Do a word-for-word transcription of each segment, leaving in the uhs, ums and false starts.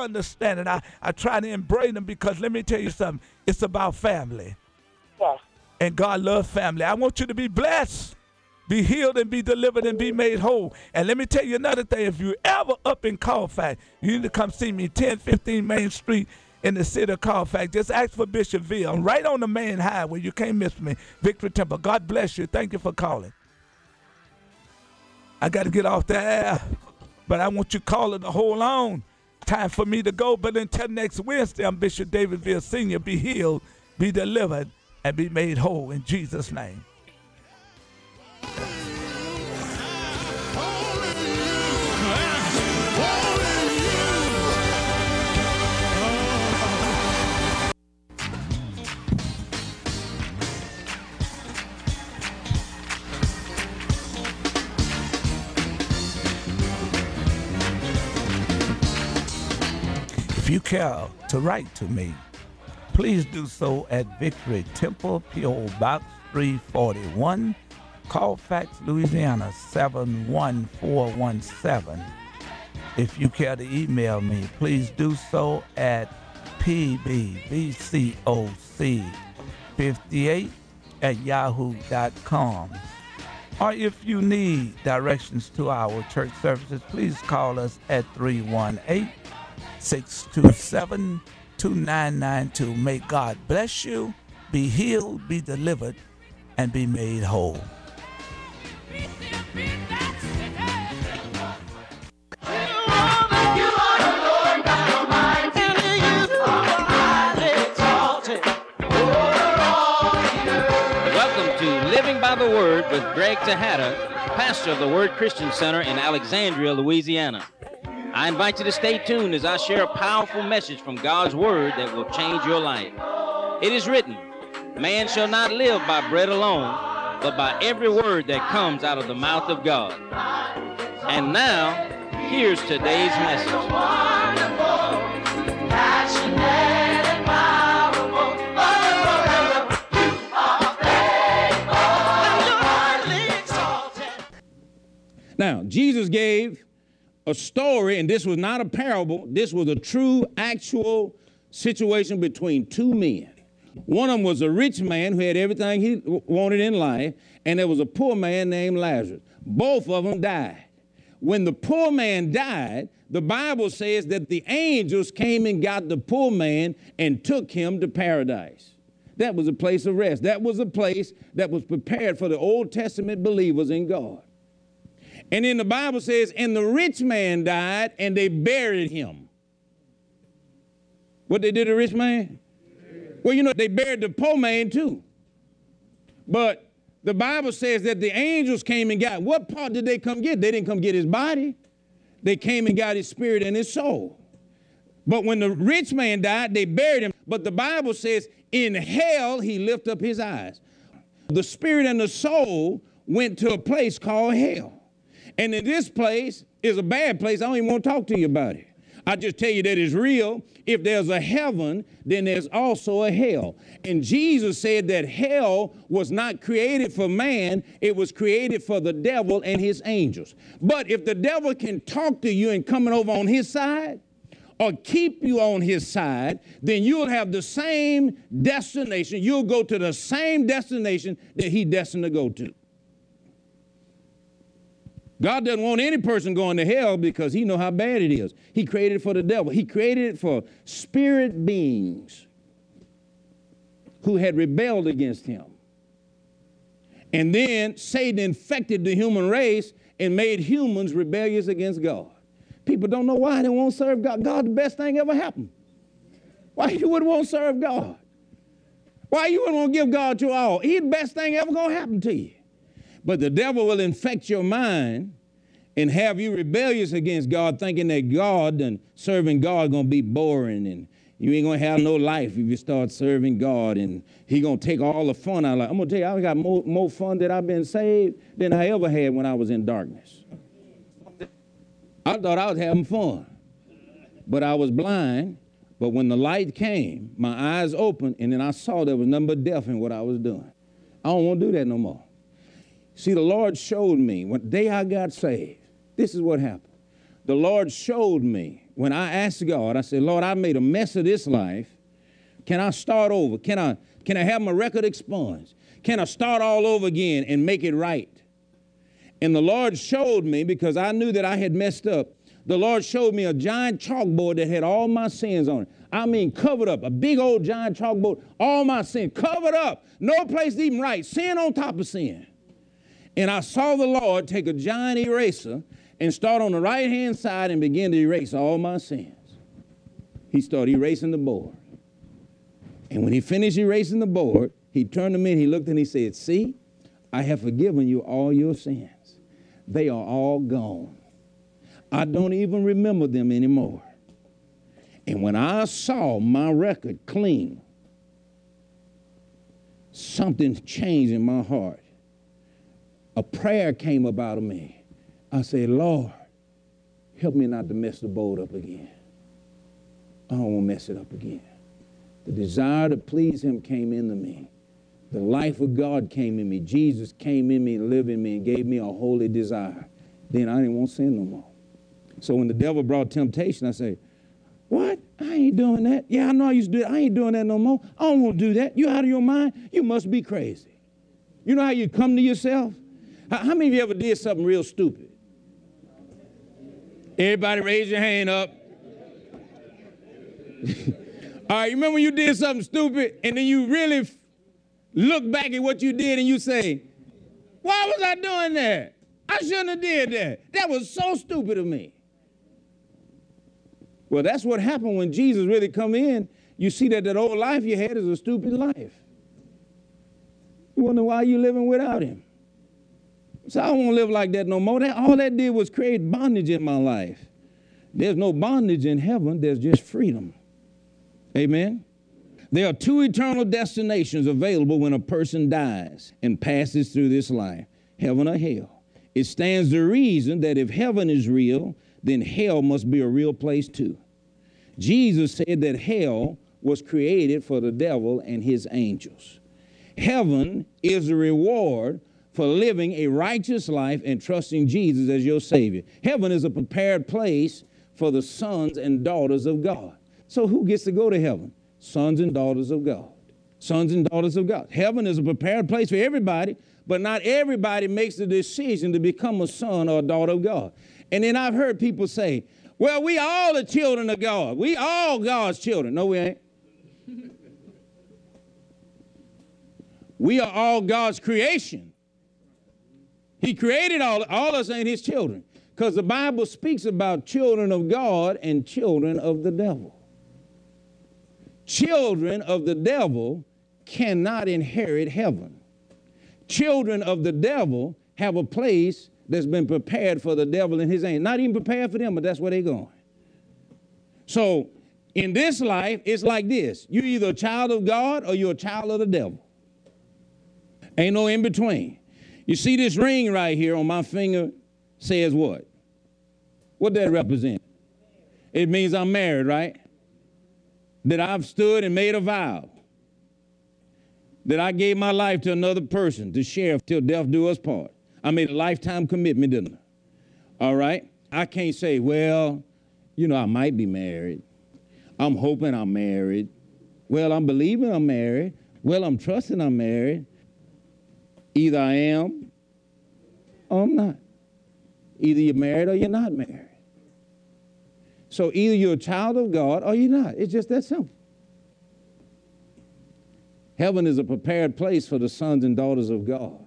understanding. I, I try to embrace them because let me tell you something. It's about family. Yes. And God loves family. I want you to be blessed, be healed, and be delivered and be made whole. And let me tell you another thing. If you ever up in Colfax, you need to come see me, ten fifteen Main Street in the city of Colfax. Just ask for Bishop V. I'm right on the main highway. You can't miss me. Victory Temple. God bless you. Thank you for calling. I got to get off the air, but I want you calling to hold on. Time for me to go. But until next Wednesday, I'm Bishop David Veal Senior Be healed, be delivered, and be made whole in Jesus' name. If you care to write to me, please do so at Victory Temple, P O. Box three forty-one, Colfax, Louisiana seven one four one seven. If you care to email me, please do so at P B V C O C fifty-eight at yahoo dot com. Or if you need directions to our church services, please call us at three one eight, six two seven, two nine nine two. May God bless you, be healed, be delivered, and be made whole. Welcome to Living by the Word with Greg Tejada, pastor of the Word Christian Center in Alexandria, Louisiana. I invite you to stay tuned as I share a powerful message from God's Word that will change your life. It is written, man shall not live by bread alone, but by every word that comes out of the mouth of God. And now, here's today's message. Now, Jesus gave a story, and this was not a parable. This was a true, actual situation between two men. One of them was a rich man who had everything he wanted in life, and there was a poor man named Lazarus. Both of them died. When the poor man died, the Bible says that the angels came and got the poor man and took him to paradise. That was a place of rest. That was a place that was prepared for the Old Testament believers in God. And then the Bible says, and the rich man died, and they buried him. What they did to the rich man? Well, you know, they buried the poor man too. But the Bible says that the angels came and got, what part did they come get? They didn't come get his body. They came and got his spirit and his soul. But when the rich man died, they buried him. But the Bible says, in hell, he lifted up his eyes. The spirit and the soul went to a place called hell. And in this place is a bad place. I don't even want to talk to you about it. I just tell you that it's real. If there's a heaven, then there's also a hell. And Jesus said that hell was not created for man. It was created for the devil and his angels. But if the devil can talk to you and coming over on his side or keep you on his side, then you'll have the same destination. You'll go to the same destination that he's destined to go to. God doesn't want any person going to hell because he knows how bad it is. He created it for the devil. He created it for spirit beings who had rebelled against him. And then Satan infected the human race and made humans rebellious against God. People don't know why they won't serve God. God, the best thing ever happened. Why you wouldn't want to serve God? Why you wouldn't want to give God your all? He's the best thing ever going to happen to you. But the devil will infect your mind and have you rebellious against God, thinking that God and serving God is going to be boring and you ain't going to have no life if you start serving God, and he going to take all the fun out of life. I'm going to tell you, I got more, more fun that I've been saved than I ever had when I was in darkness. I thought I was having fun, but I was blind. But when the light came, my eyes opened, and then I saw there was nothing but death in what I was doing. I don't want to do that no more. See, the Lord showed me, when the day I got saved, this is what happened. The Lord showed me when I asked God, I said, Lord, I made a mess of this life. Can I start over? Can I, can I have my record expunged? Can I start all over again and make it right? And the Lord showed me, because I knew that I had messed up, the Lord showed me a giant chalkboard that had all my sins on it. I mean, covered up, a big old giant chalkboard, all my sins, covered up, no place to even write, sin on top of sin. And I saw the Lord take a giant eraser and start on the right-hand side and begin to erase all my sins. He started erasing the board. And when he finished erasing the board, he turned to me and he looked and he said, see, I have forgiven you all your sins. They are all gone. I don't even remember them anymore. And when I saw my record clean, something changed in my heart. A prayer came up out of me. I said, Lord, help me not to mess the boat up again. I don't want to mess it up again. The desire to please him came into me. The life of God came in me. Jesus came in me and lived in me and gave me a holy desire. Then I didn't want to sin no more. So when the devil brought temptation, I say, what? I ain't doing that. Yeah, I know I used to do it. I ain't doing that no more. I don't want to do that. You out of your mind? You must be crazy. You know how you come to yourself? How, how many of you ever did something real stupid? Everybody raise your hand up. All right, you remember when you did something stupid and then you really f- look back at what you did and you say, why was I doing that? I shouldn't have did that. That was so stupid of me. Well, that's what happened when Jesus really come in. You see that that old life you had is a stupid life. You wonder why you living without him. So I don't want to live like that no more. That, all that did was create bondage in my life. There's no bondage in heaven. There's just freedom. Amen. There are two eternal destinations available when a person dies and passes through this life, heaven or hell. It stands to reason that if heaven is real, then hell must be a real place too. Jesus said that hell was created for the devil and his angels. Heaven is a reward for living a righteous life and trusting Jesus as your Savior. Heaven is a prepared place for the sons and daughters of God. So who gets to go to heaven? Sons and daughters of God. Sons and daughters of God. Heaven is a prepared place for everybody, but not everybody makes the decision to become a son or a daughter of God. And then I've heard people say, well, we all the children of God. We all God's children. No, we ain't. We are all God's creation. He created all, all us ain't his children. Because the Bible speaks about children of God and children of the devil. Children of the devil cannot inherit heaven. Children of the devil have a place that's been prepared for the devil and his angels. Not even prepared for them, but that's where they're going. So in this life, it's like this. You're either a child of God or you're a child of the devil. Ain't no in between. You see this ring right here on my finger says what? What that represent? It means I'm married, right? That I've stood and made a vow. That I gave my life to another person to share till death do us part. I made a lifetime commitment, didn't I? All right? I can't say, well, you know, I might be married. I'm hoping I'm married. Well, I'm believing I'm married. Well, I'm trusting I'm married. Either I am or I'm not. Either you're married or you're not married. So either you're a child of God or you're not. It's just that simple. Heaven is a prepared place for the sons and daughters of God.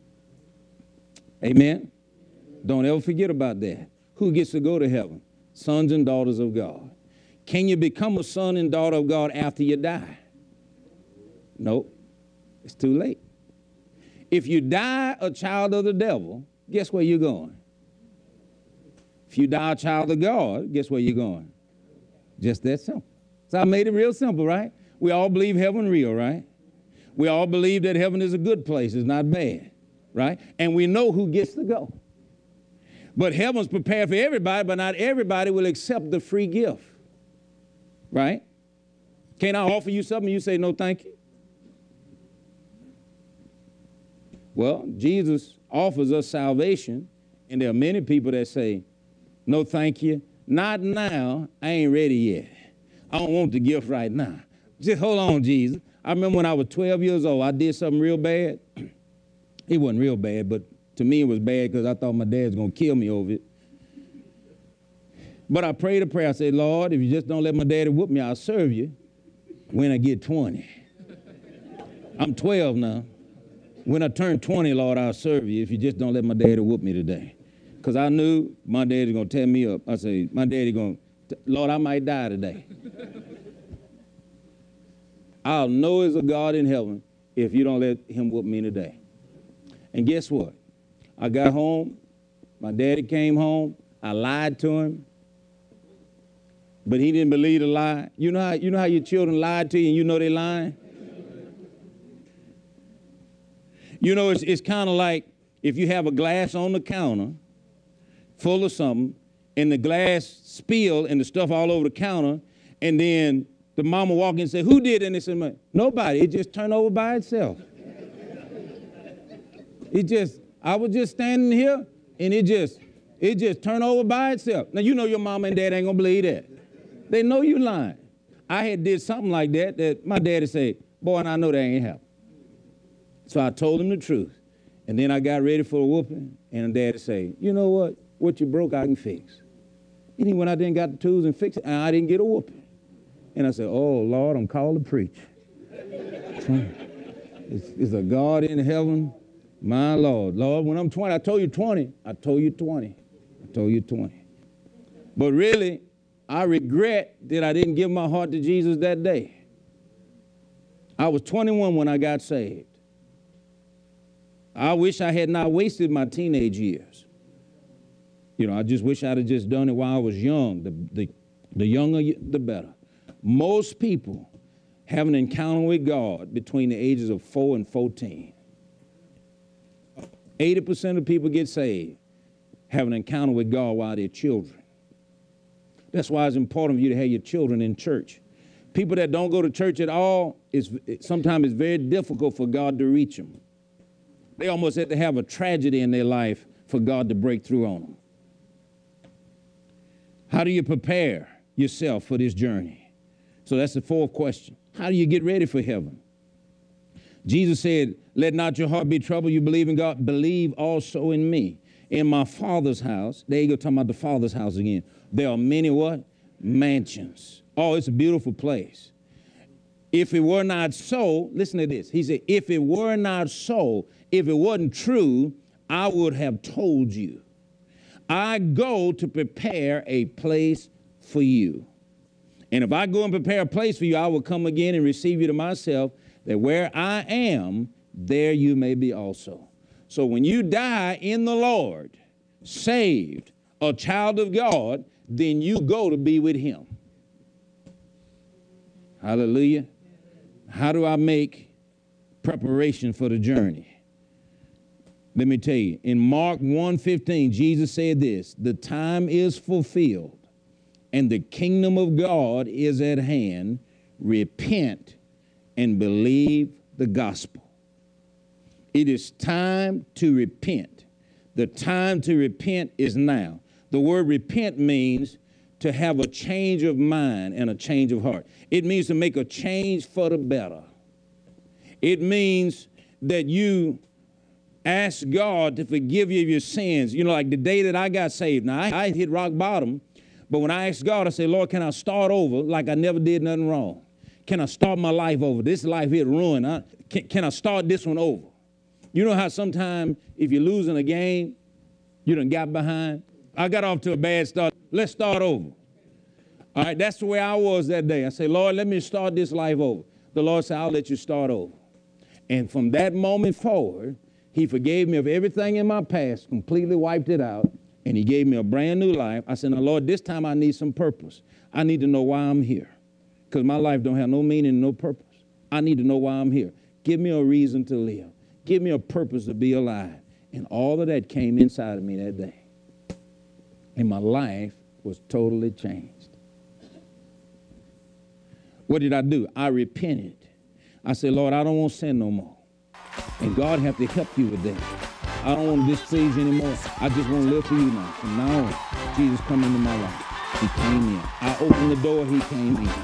Amen? Don't ever forget about that. Who gets to go to heaven? Sons and daughters of God. Can you become a son and daughter of God after you die? Nope. It's too late. If you die a child of the devil, guess where you're going? If you die a child of God, guess where you're going? Just that simple. So I made it real simple, right? We all believe heaven real, right? We all believe that heaven is a good place. It's not bad, right? And we know who gets to go. But heaven's prepared for everybody, but not everybody will accept the free gift, right? Can I offer you something and you say, no, thank you? Well, Jesus offers us salvation, and there are many people that say, no, thank you. not now. I ain't ready yet. I don't want the gift right now. Just hold on, Jesus. I remember when I was twelve years old, I did something real bad. It wasn't real bad, but to me it was bad because I thought my dad was going to kill me over it. But I prayed a prayer. I said, Lord, if you just don't let my daddy whoop me, I'll serve you when I get twenty. I'm twelve now. When I turn twenty, Lord, I'll serve you if you just don't let my daddy whoop me today. Because I knew my daddy's going to tear me up. I said, my daddy going to, Lord, I might die today. I'll know there's a God in heaven if you don't let him whoop me today. And guess what? I got home. My daddy came home. I lied to him. But he didn't believe the lie. You know how, you know how your children lied to you and you know they're lying? You know, it's, it's kind of like if you have a glass on the counter full of something and the glass spilled and the stuff all over the counter, and then the mama walk in and say, who did it? And they said, nobody. It just turned over by itself. It just, I was just standing here and it just, it just turned over by itself. Now, you know your mama and dad ain't gonna believe that. They know you lying. I had did something like that that my daddy said, boy, and I know that ain't happened. So I told him the truth. And then I got ready for a whooping, and daddy said, you know what? What you broke, I can fix. And he went out there and got the tools and fixed it, and I didn't get a whooping. And I said, oh, Lord, I'm called to preach. It's, it's a God in heaven, my Lord. Lord, when I'm twenty, I told you twenty. I told you twenty. I told you twenty. But really, I regret that I didn't give my heart to Jesus that day. I was twenty-one when I got saved. I wish I had not wasted my teenage years. You know, I just wish I'd have just done it while I was young. The, the, the younger, the better. Most people have an encounter with God between the ages of four and fourteen. eighty percent of people get saved, have an encounter with God while they're children. That's why it's important for you to have your children in church. People that don't go to church at all, it's, it, sometimes it's very difficult for God to reach them. They almost have to have a tragedy in their life for God to break through on them. How do you prepare yourself for this journey? So that's the fourth question. How do you get ready for heaven? Jesus said, let not your heart be troubled. You believe in God. Believe also in me. In my Father's house, there you go, talking about the Father's house again. There are many what? Mansions. Oh, it's a beautiful place. If it were not so, listen to this. He said, if it were not so, if it wasn't true, I would have told you. I go to prepare a place for you. And if I go and prepare a place for you, I will come again and receive you to myself, that where I am, there you may be also. So when you die in the Lord, saved, a child of God, then you go to be with him. Hallelujah. How do I make preparation for the journey? Let me tell you, in Mark one fifteen, Jesus said this, the time is fulfilled and the kingdom of God is at hand. Repent and believe the gospel. It is time to repent. The time to repent is now. The word repent means to have a change of mind and a change of heart. It means to make a change for the better. It means that you ask God to forgive you of your sins. You know, like the day that I got saved. Now, I, I hit rock bottom, but when I asked God, I said, Lord, can I start over like I never did nothing wrong? Can I start my life over? This life here ruined. I, can, can I start this one over? You know how sometimes if you're losing a game, you done got behind? I got off to a bad start. Let's start over. All right, that's the way I was that day. I said, Lord, let me start this life over. The Lord said, I'll let you start over. And from that moment forward, he forgave me of everything in my past, completely wiped it out, and he gave me a brand new life. I said, now, Lord, this time I need some purpose. I need to know why I'm here, because my life don't have no meaning, no purpose. I need to know why I'm here. Give me a reason to live. Give me a purpose to be alive. And all of that came inside of me that day. And my life was totally changed. What did I do? I repented. I said, Lord, I don't want to sin no more. And God have to help you with that. I don't want to displease you anymore. I just want to live for you now. From now on, Jesus, come into my life. He came in. I opened the door, he came in.